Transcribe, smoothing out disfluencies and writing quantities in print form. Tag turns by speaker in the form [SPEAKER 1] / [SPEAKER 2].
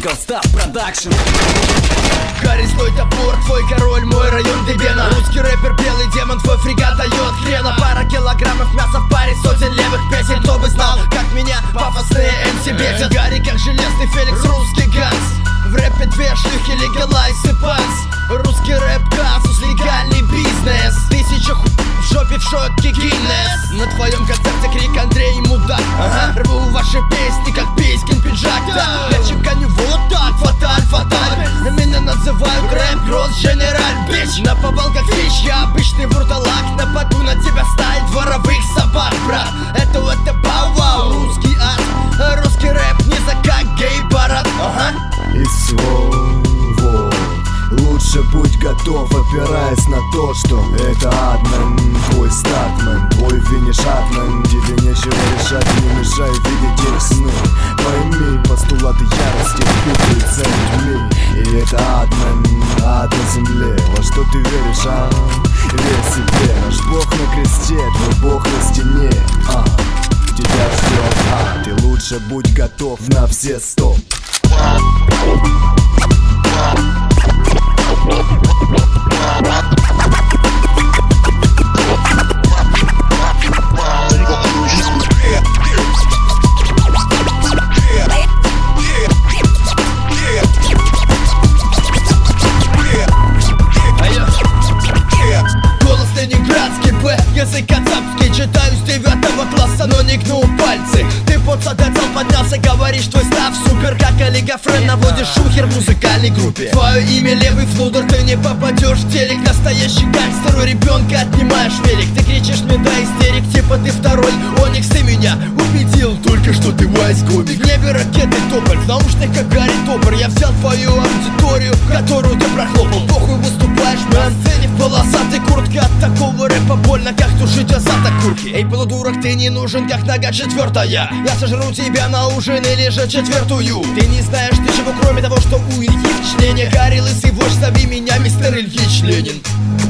[SPEAKER 1] Single Star Production.
[SPEAKER 2] Гарри, свой топор, твой король, мой район Дебена. Русский рэпер, белый демон, твой фрегат дает хрена. Пара килограммов мяса в паре, сотен левых песен. Кто бы знал, как меня пафосные МС бесят. Гарри, как железный Феликс, русский Ганс. В рэпе две шлюхи, легалайз и панс. Русский рэп, казус, легальный бизнес. Тысяча в жопе, в шоке Гиннес. На твоем концерте крик Андрей мудак. Рву ваши песни, как Писькин пиджак. Да, я чеканю вот так, фаталь, фаталь. Меня называют рэп, гроз, генераль, бич. Наповал как фич, я обычный вурдалак. Нападу на тебя стаи дворовых собак, брат. Это бау-вау, русский ад. Русский рэп не за как гей-парад.
[SPEAKER 3] И слово лучше будь готов, опираясь на то, что это адмен. Твой статмен, твой финиш адмен. Тебе нечего решать, не мешай видеть их сны. Пойми, постулаты ярости впитываются людьми. И это адмен, ад на земле. Во что ты веришь, а? Верь себе, наш Бог на кресте, твой Бог на стене. Тебя ждет ад, и лучше будь готов на все 100.
[SPEAKER 2] Голос ленинградский, Б, язык кацапский. Читаю с 9 класса, но не гну пальцы. Ты под садецал поднялся, говоришь, твой став супер. Как Олега Френ наводишь шухер в музыкальной группе. Твое имя левый флудер, ты не попадешь в телек. Настоящий гангстер, у ребенка отнимаешь велик. Ты кричишь мне до истерик, типа ты второй Оникс. Ты меня убедил только что ты вайс-комик. В небе ракеты тополь, в наушниках Гарри Топор. Я взял твою аудиторию, которую ты прохлопал. Похуй выступаешь на сцене в полосатой куртке. От такого рэпа больно, как тушить азат окурки. Эй, полудурок, ты не нужен, как нога четвертая. Я сожру тебя на ужин или же четвертую. Ты не знаешь ничего, кроме того, что у Ильи в члене. Гарри, лысый вождь, зови меня мистер Ильич Ленин.